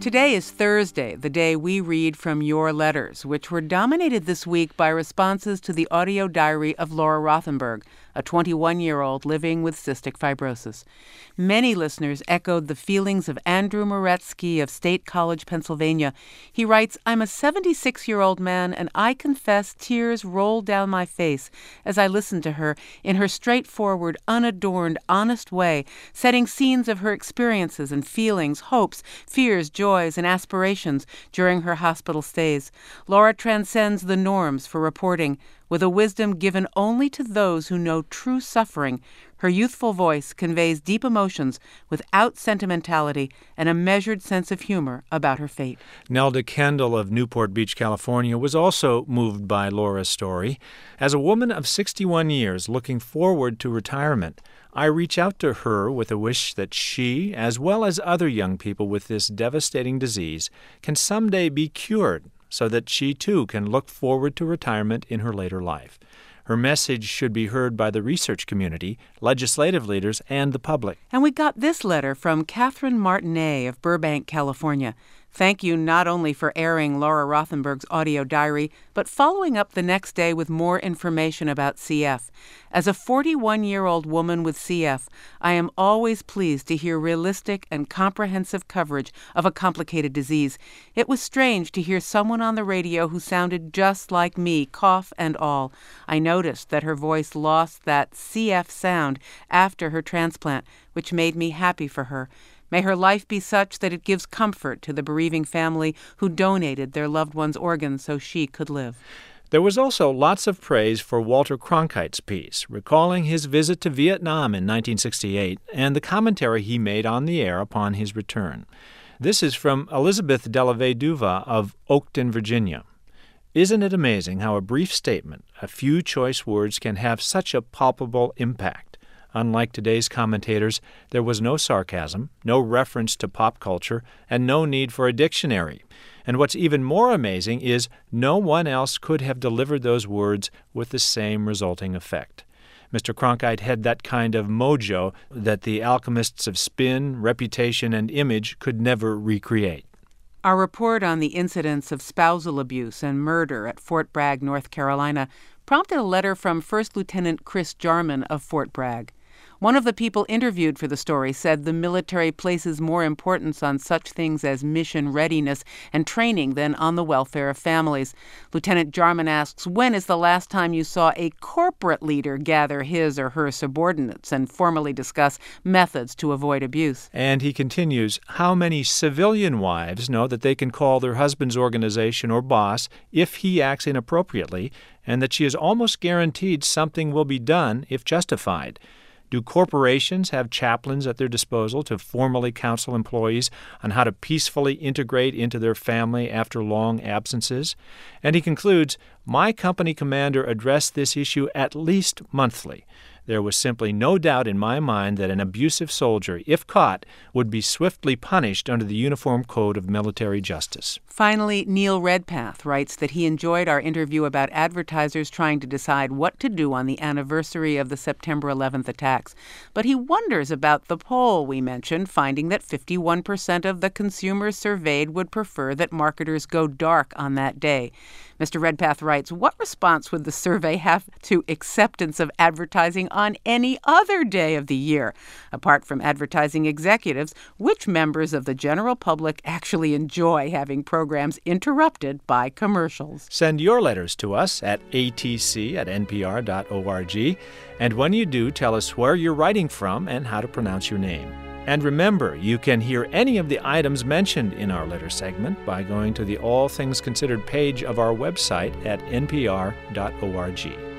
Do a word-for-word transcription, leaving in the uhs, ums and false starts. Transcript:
Today is Thursday, the day we read from your letters, which were dominated this week by responses to the audio diary of Laura Rothenberg, a twenty-one-year-old living with cystic fibrosis. Many listeners echoed the feelings of Andrew Moretsky of State College, Pennsylvania. He writes, "I'm a seventy-six-year-old man, and I confess tears rolled down my face as I listened to her in her straightforward, unadorned, honest way, setting scenes of her experiences and feelings, hopes, fears, joys, and aspirations during her hospital stays. Laura transcends the norms for reporting. With a wisdom given only to those who know true suffering, her youthful voice conveys deep emotions without sentimentality and a measured sense of humor about her fate." Nelda Kendall of Newport Beach, California, was also moved by Laura's story. As a woman of sixty-one years looking forward to retirement, I reach out to her with a wish that she, as well as other young people with this devastating disease, can someday be cured so that she too can look forward to retirement in her later life. Her message should be heard by the research community, legislative leaders, and the public. And we got this letter from Catherine Martinet of Burbank, California. Thank you not only for airing Laura Rothenberg's audio diary, but following up the next day with more information about C F. As a forty-one-year-old woman with C F, I am always pleased to hear realistic and comprehensive coverage of a complicated disease. It was strange to hear someone on the radio who sounded just like me, cough and all. I noticed that her voice lost that C F sound after her transplant, which made me happy for her. May her life be such that it gives comfort to the bereaving family who donated their loved one's organs so she could live. There was also lots of praise for Walter Cronkite's piece, recalling his visit to Vietnam in nineteen sixty-eight and the commentary he made on the air upon his return. This is from Elizabeth Delavay-Duva of Oakton, Virginia. "Isn't it amazing how a brief statement, a few choice words, can have such a palpable impact? Unlike today's commentators, there was no sarcasm, no reference to pop culture, and no need for a dictionary. And what's even more amazing is no one else could have delivered those words with the same resulting effect. Mister Cronkite had that kind of mojo that the alchemists of spin, reputation, and image could never recreate." Our report on the incidents of spousal abuse and murder at Fort Bragg, North Carolina, prompted a letter from First Lieutenant Chris Jarman of Fort Bragg. One of the people interviewed for the story said the military places more importance on such things as mission readiness and training than on the welfare of families. Lieutenant Jarman asks, when is the last time you saw a corporate leader gather his or her subordinates and formally discuss methods to avoid abuse? And he continues, how many civilian wives know that they can call their husband's organization or boss if he acts inappropriately, and that she is almost guaranteed something will be done if justified? Do corporations have chaplains at their disposal to formally counsel employees on how to peacefully integrate into their family after long absences? And he concludes, my company commander addressed this issue at least monthly. There was simply no doubt in my mind that an abusive soldier, if caught, would be swiftly punished under the Uniform Code of Military Justice. Finally, Neil Redpath writes that he enjoyed our interview about advertisers trying to decide what to do on the anniversary of the September eleventh attacks. But he wonders about the poll we mentioned, finding that fifty-one percent of the consumers surveyed would prefer that marketers go dark on that day. Mister Redpath writes, what response would the survey have to acceptance of advertising on any other day of the year? Apart from advertising executives, which members of the general public actually enjoy having programs interrupted by commercials? Send your letters to us at a t c at n p r dot org. And when you do, tell us where you're writing from and how to pronounce your name. And remember, you can hear any of the items mentioned in our letter segment by going to the All Things Considered page of our website at n p r dot org.